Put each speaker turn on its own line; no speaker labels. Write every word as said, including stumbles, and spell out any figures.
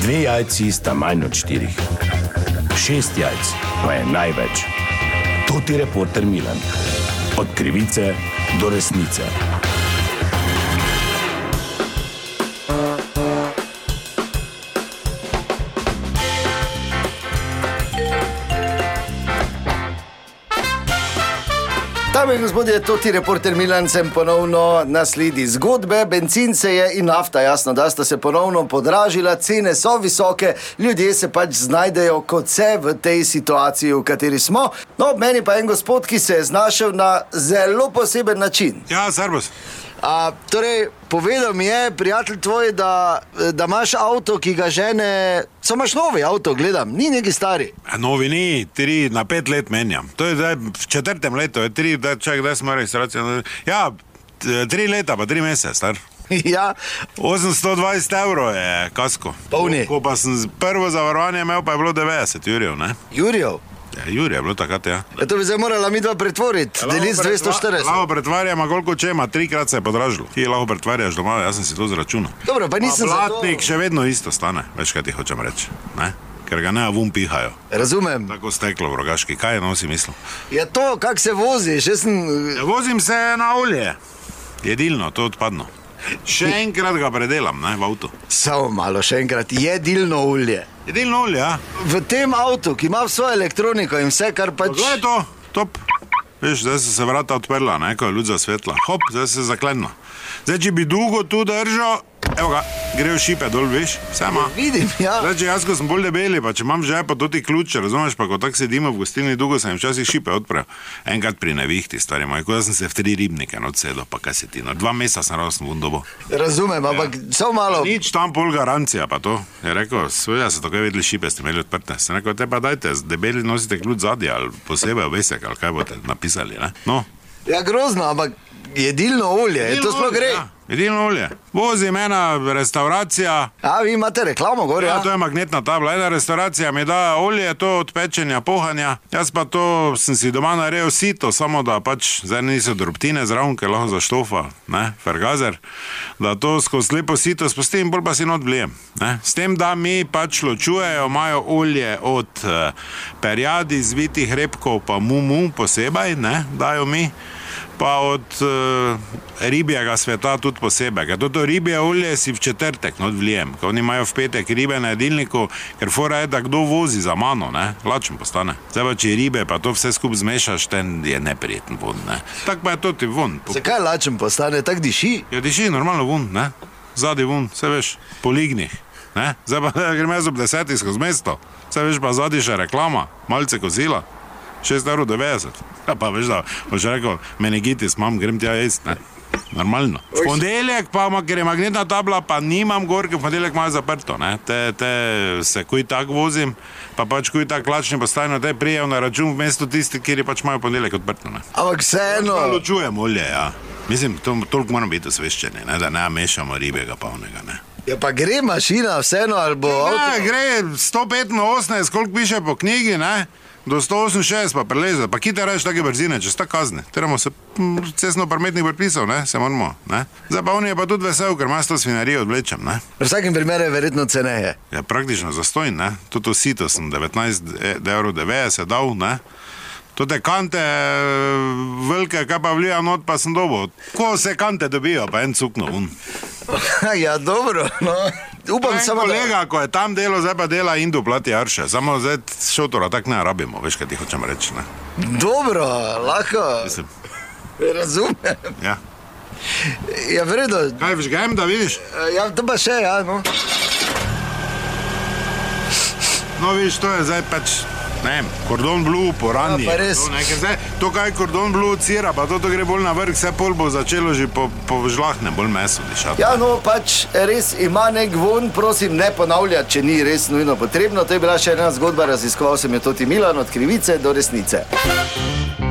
Dve jajci sta manj od štirih. Šest jajc pa je največ. To ti reporter Milan. Od krivice do resnice.
Dame in gospodje, to ti reporter Milan, sem ponovno na sledi zgodbe. Bencin se je in nafta, jasno, da sta se ponovno podražila, cene so visoke, ljudje se pač znajdejo kot se v tej situaciji, v kateri smo. No, meni pa en gospod, ki se je znašel na zelo poseben način.
Ja, servus.
A, torej, povedal mi je prijatelj tvoj, da, da imaš avto, ki ga žene... So imaš novi avto, gledam, ni neki stari.
Novi ni, tri na pet let menjam. To je zdaj v četrtem letu, je tri, da čak, da smo registracijo. Ja, tri leta pa tri mesece, star.
Ja.
osemsto dvajset evrov je kasko.
Polni.
Ko pa sem prvo zavarovanje imel, pa je bilo devetdeset jurjev, ne?
Jurjev?
Ja, Jurje je bilo takrat, ja.
Ja, to bi zdaj morala mi dva pretvoriti, ja, deli z dvesto štirideset.
Lahko pretvarjama koliko če ima, trikrat se je podražilo. Ti lahko pretvarjaš doma, jaz sem si to zračunal.
Dobro, pa nisem za to...
Blatnik še vedno isto stane, veš kaj ti hočem reči, ne? Ker ga ne vun pihajo.
Razumem.
Tako steklo v Rogaški, kaj je nosi mislil?
Ja to, kak se voziš, jaz sem...
Ja, vozim se na olje. Jedilno, to odpadno. Še enkrat ga predelam, ne, v avtu.
Samo malo, še enkrat, jedilno olje.
Jedilno olje, ja.
V tem avtu, ki ima vso elektroniko in vse, kar pač...
Kako je to? Top. Veš, zdaj so se vrata odprla, ne, ko je luč zasvetla. Hop, zdaj se zaklenilo. Zdaj, če bi dolgo tu držal, evo ga, grejo šipe dol, veš, vse ima.
Vidim, ja.
Zdaj, če jaz, ko sem bolj debeli, pa če imam že pa toti ključe, razumeš, pa ko tako sedimo v gostilni, dolgo sem včasih šipe odprel. Enkrat pri nevihti, stvari moji, ko da sem se v tri ribnike odsedel, pa kaj se ti, no, dva meseca sem rosno vun dobo.
Razumem, ampak ja. Samo malo...
Nič tam pol garancija, pa to. Je rekel, svoja se tako vedeli šipe, ste imeli odprte. Sem rekel, te pa dajte, debeli nosite ključ zadnji, ali posebej obesek, ali kaj boste napisali, ne? No.
Ja, grozno, ampak jedilno olje, jedilno to sploh gre.
Ja. Jedilno olje. Vozim ena restauracija.
A, vi imate reklamo gor, ja?
Ja, to je magnetna tabla. Ena restauracija mi da olje, to od pečenja, pohanja. Jaz pa to sem si doma naredil sito, samo da pač, zdaj niso drobtine zraven, ker lahko zaštofa, ne, fergazer, da to skozi lepo sito spustim, bolj pa si not vlijem, ne. S tem, da mi pač ločujejo, imajo olje od uh, perjadi, zvitih repkov, pa mumu posebej, ne, dajo mi. Pa od uh, ribjega sveta tudi posebej. Ker toto ribje olje si v četrtek not vlijem, ker oni imajo v petek ribe na jedilniku, ker fora je, da kdo vozi za mano, ne, lačen postane. Zdaj pa, če ribe, pa to vse skup zmešaš, ten je neprijeten von, ne. Tak pa je to ti von.
Zakaj lačen postane, tak diši?
Ja, diši normalno von, ne, zadi von, se veš, po lignih, ne. Zdaj pa grem jaz ob desetih skozi mesto, se veš pa zadi še reklama, malce kozila. šest evrov devetdeset. Ja, pa veš da, boš rekel, meningitis imam, grem tja jest, ne? Normalno. V ponedeljek pa, ker je magnetna tabla, pa nimam gor, ker v ponedeljek imajo zaprto, ne? Te, te se kuj tak vozim, pa pač kuj tak lačni postajno, te prijev na račun v mestu tisti, kjer je pač imajo ponedeljek odprto, ne?
Ampak vseeno...
Pa ločujem olje, ja. Mislim, to, toliko moram biti osveščeni, ne? Da ne mešamo ribjega polnega, ne?
Ja, pa gre mašina vseeno, ali bo avto...
Ne, gre sto petinosemdeset, koliko piše po knjigi, ne? Do sto oseminšestdeset pa preleze, pa kite reči take brzine, če sta kazne. Teramo se cestno-prometnih predpisov, ne, se moramo, ne. Zdaj pa on je pa tudi vesel, ker imaš to svinarijo odvlečem, ne.
V vsakem primeru je verjetno ceneje.
Ja, praktično zastojn, ne. Toto sito sem devetnajst evrov devetdeset dal, ne. Tote kante velike, kaj pa vlija not, pa sem dobil. Ko se kante dobijo, pa en cukno, un.
Ja, dobro, no. Upam samo, da...
kolega, ko je tam delo, zdaj pa dela Indu plati arše. Samo zdaj šotora tak ne rabimo, veš, kaj ti hočem reči, ne.
Dobro, lahko.
Mislim.
Razumem.
Ja.
Ja, vredo.
Kaj, vžgajem, da vidiš?
Ja, to pa še, ja, no.
No, vidiš, to je zdaj pač... Ne, Cordon Bleu po ranji.
Ja, pa res.
To, ne, zdaj, to kaj Cordon Bleu cira, pa to, to gre bolj na vrh, vse pol bo začelo že po, po žlahne, bolj meso dišati.
Ja, no, pač res ima nek von, prosim, ne ponavljati, če ni res nujno potrebno. To je bila še ena zgodba, raziskoval sem jo Toti Milan, od krivice do resnice.